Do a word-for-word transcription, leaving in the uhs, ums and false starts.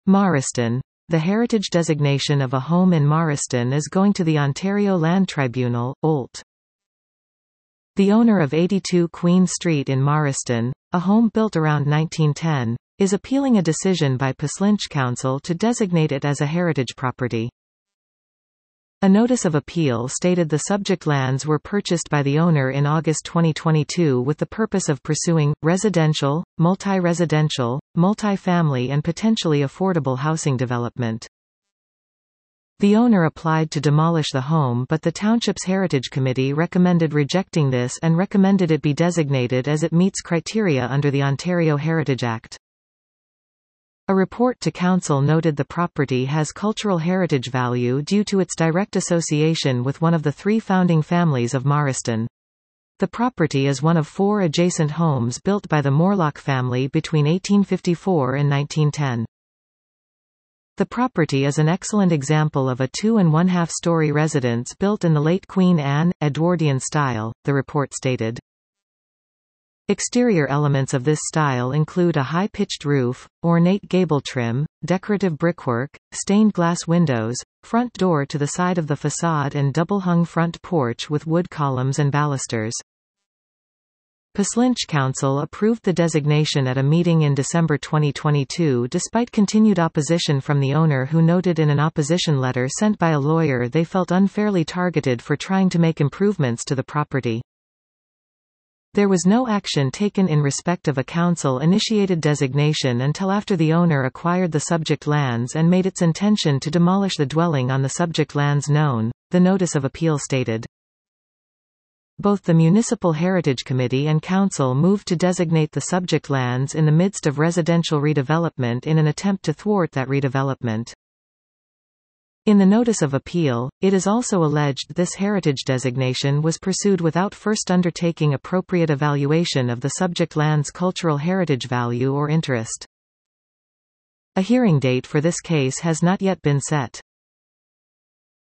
Morriston. The heritage designation of a home in Morriston is going to the Ontario Land Tribunal, O L T. The owner of eighty-two Queen Street in Morriston, a home built around nineteen ten, is appealing a decision by Pslinch Council to designate it as a heritage property. A notice of appeal stated the subject lands were purchased by the owner in August twenty twenty-two with the purpose of pursuing residential, multi-residential, multi-family and potentially affordable housing development. The owner applied to demolish the home, but the township's Heritage Committee recommended rejecting this and recommended it be designated as it meets criteria under the Ontario Heritage Act. A report to council noted the property has cultural heritage value due to its direct association with one of the three founding families of Morriston. The property is one of four adjacent homes built by the Morlock family between eighteen fifty-four and nineteen ten. The property is an excellent example of a two and one-half story residence built in the late Queen Anne, Edwardian style, the report stated. Exterior elements of this style include a high-pitched roof, ornate gable trim, decorative brickwork, stained glass windows, front door to the side of the facade and double-hung front porch with wood columns and balusters. Pslinch Council approved the designation at a meeting in December twenty twenty-two despite continued opposition from the owner, who noted in an opposition letter sent by a lawyer they felt unfairly targeted for trying to make improvements to the property. There was no action taken in respect of a council-initiated designation until after the owner acquired the subject lands and made its intention to demolish the dwelling on the subject lands known, the notice of appeal stated. Both the Municipal Heritage Committee and Council moved to designate the subject lands in the midst of residential redevelopment in an attempt to thwart that redevelopment. In the notice of appeal, it is also alleged this heritage designation was pursued without first undertaking appropriate evaluation of the subject land's cultural heritage value or interest. A hearing date for this case has not yet been set.